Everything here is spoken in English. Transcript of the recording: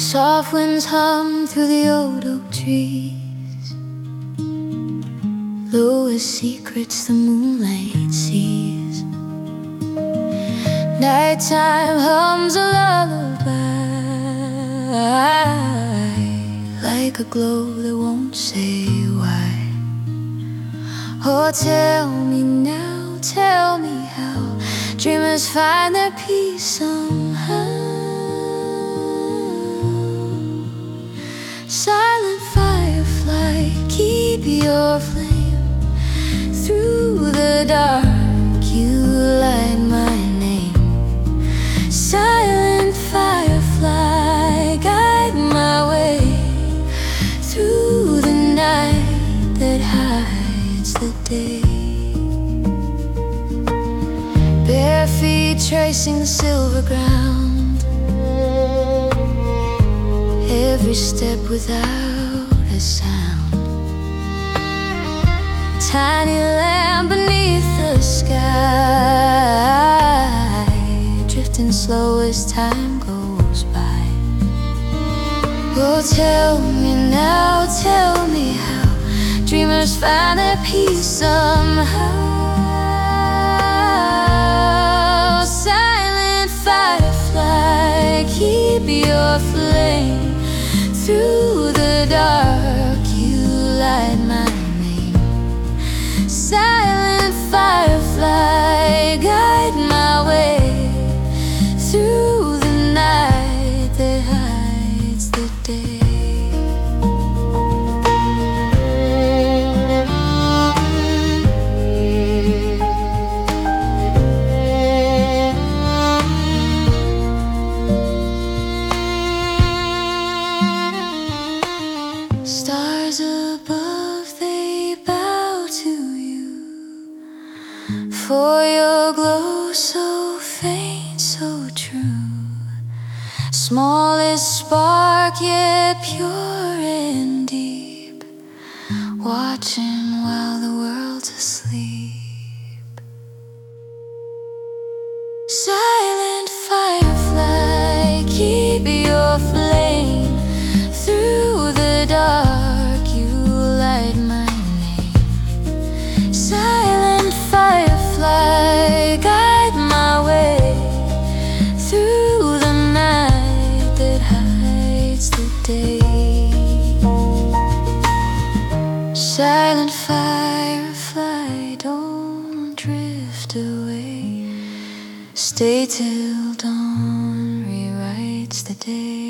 Soft winds hum through the old oak trees. Lowest secrets the moonlight sees. Nighttime hums a lullaby, like a glow that won't say why. Oh, tell me now, tell me how dreamers find their peace somehow. Silent firefly, keep your flame. Through the dark, you light my name. Silent firefly, guide my way through the night that hides the day. Bare feet tracing the silver ground, every step without a sound. Tiny lamp beneath the sky, drifting slow as time goes by. Oh, tell me now, tell me how dreamers find their peace somehow. Silent firefly, keep your flame. Through the dark, you light my name. Silent firefly, guide my way through the night that hides the day. Stars above, they bow to you, for your glow so faint, so true. Smallest spark, yet pure and deep, watching while the world's asleep. Silent firefly, keep your flame. Through the dark, you light my name. Silent firefly, guide my way through the night that hides the day. Silent firefly, don't drift away. Stay till dawn rewrites the day.